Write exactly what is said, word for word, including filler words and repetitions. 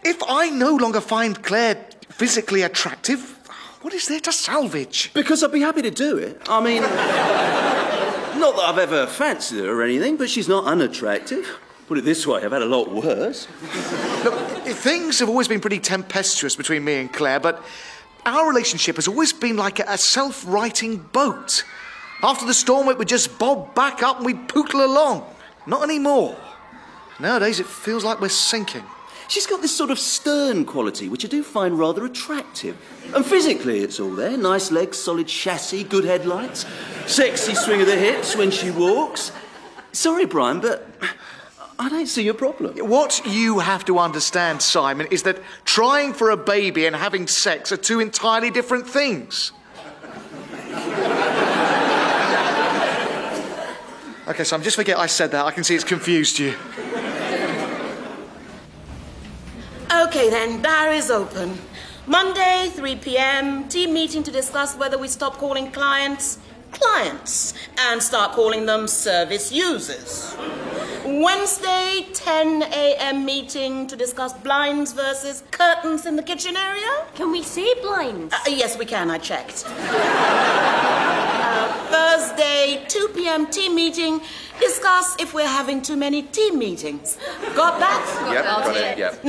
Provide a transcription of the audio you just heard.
if I no longer find Claire physically attractive, what is there to salvage? Because I'd be happy to do it. I mean, not that I've ever fancied her or anything, but she's not unattractive. Put it this way, I've had a lot worse. Look, things have always been pretty tempestuous between me and Claire, but our relationship has always been like a, a self-righting boat. After the storm, it would just bob back up and we'd pootle along. Not anymore. Nowadays, it feels like we're sinking. She's got this sort of stern quality, which I do find rather attractive. And physically, it's all there. Nice legs, solid chassis, good headlights, sexy swing of the hips when she walks. Sorry, Brian, but I don't see your problem. What you have to understand, Simon, is that trying for a baby and having sex are two entirely different things. OK, Simon, just forget I said that. I can see it's confused you. OK, then, diary's open. Monday, three p m, team meeting to discuss whether we stop calling clients clients and start calling them service users. Wednesday, ten a m meeting to discuss blinds versus curtains in the kitchen area. Can we see blinds? Uh, yes, we can, I checked. uh, Thursday, two p m team meeting, discuss if we're having too many team meetings. Got that? Yep, got it, yep.